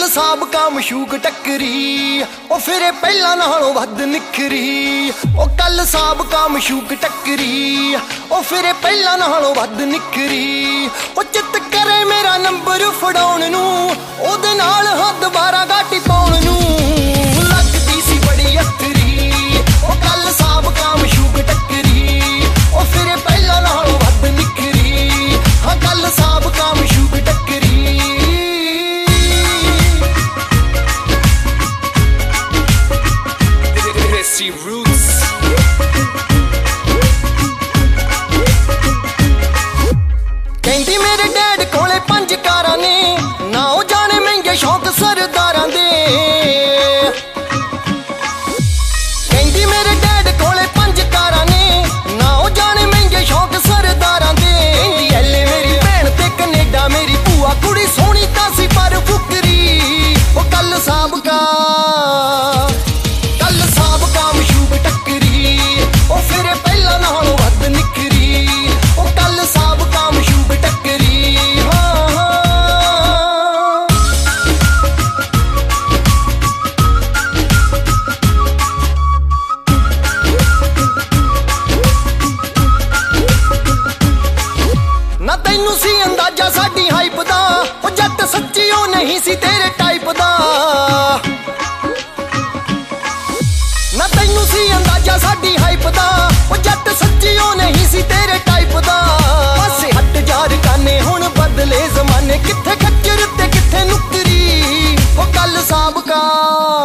ਸਾਬਕਾ ਮਸ਼ੂਕ ਟੱਕਰੀ ਉਹ ਫਿਰੇ ਪਹਿਲਾਂ ਨਾਲੋਂ ਵੱਧ ਨਿਖਰੀ। ਉਹ ਕੱਲ ਸਾਬਕਾ ਮਸ਼ੂਕ ਟੱਕਰੀ ਉਹ ਫਿਰੇ ਪਹਿਲਾਂ ਨਾਲੋਂ ਵੱਧ ਨਿਖਰੀ। ਉਹ ਚਿੱਤ ਕਰੇ ਮੇਰਾ ਨੰਬਰ ਫੜਾਉਣ ਨੂੰ ਉਹਦੇ ਨਾਲ ਹੱਥ 12 ਗਾਟੀ ਪਾਉਣ ਨੂੰ। ਲੱਗਦੀ ਸੀ ਬੜੀ ਅਥਰੀ ਉਹ ਕੱਲ ਸਾਬਕਾ ਮਸ਼ੂਕ ਟੱਕਰੀ ਉਹ ਫਿਰੇ ਪਹਿਲਾਂ ਨਾਲੋਂ ਵੱਧ ਨਿਖਰੀ। ਹਾਂ ਕੱਲ ਸਾਬਕਾ ਮਸ਼ੂਕ ਟੱਕਰੀ। Roots ਕਹਿੰਦੀ ਮੇਰੇ ਡੈਡ ਕੋਲੇ 5 ਕਾਰਾਂ ਨੇ ਨਾ ਉਹ ਜਾਣੇ ਮਹਿੰਗੇ ਸ਼ੌਕ ਸਰਦਾਰਾਂ ਦੇ। ਕਹਿੰਦੀ ਮੇਰੇ ਡੈਡ ਕੋਲੇ 5 ਕਾਰਾਂ ਨੇ ਨਾ ਉਹ ਜਾਣੇ ਮਹਿੰਗੇ ਸ਼ੌਕ ਸਰਦਾਰਾਂ ਦੇ। ਕਹਿੰਦੀ ਐਲੇ ਮੇਰੀ ਭੈਣ ਤੇ ਕੈਨੇਡਾ ਮੇਰੀ ਭੂਆ ਕੁੜੀ ਸੋਹਣੀ ਤਾਂ ਸੀ ਪਰ ਫੁਕਰੀ। ਉਹ ਕੱਲ ਸਾਬਕਾ ਮਸ਼ੂਕ ਟੱਕਰੀ ਉਹ ਫਿਰੇ ਪਹਿਲਾਂ ਨਾਲੋਂ ਵੱਧ ਨਿਖਰੀ। ਉਹ ਕੱਲ ਸਾਬਕਾ ਮਸ਼ੂਕ ਟੱਕਰੀ। ਨਾ ਤੈਨੂੰ ਸੀ ਅੰਦਾਜ਼ਾ ਸਾਡੀ ਹਾਈਪ ਦਾ ਉਹ ਜੱਟ ਸੱਚੀ ਉਹ ਨਹੀਂ ਸੀ ਤੇਰੇ ਟਾਈਪ ਦਾ। ਨਾ ਤੈਨੂੰ ਸੀ ਅੰਦਾਜ਼ਾ ਸਾਡੀ ਹਾਈਪ ਦਾ ਉਹ ਜੱਟ ਸੱਚੀ ਉਹ ਨਹੀਂ ਸੀ ਤੇਰੇ ਟਾਈਪ ਦਾ। ਪਾਸੇ ਹੱਟ ਯਾਰ ਕਾਨੇ ਹੁਣ ਬਦਲੇ ਜ਼ਮਾਨੇ ਕਿੱਥੇ ਖੱਚਰ ਤੇ ਕਿੱਥੇ ਨੁਕਰੀ। ਉਹ ਕੱਲ ਸਾਬਕਾ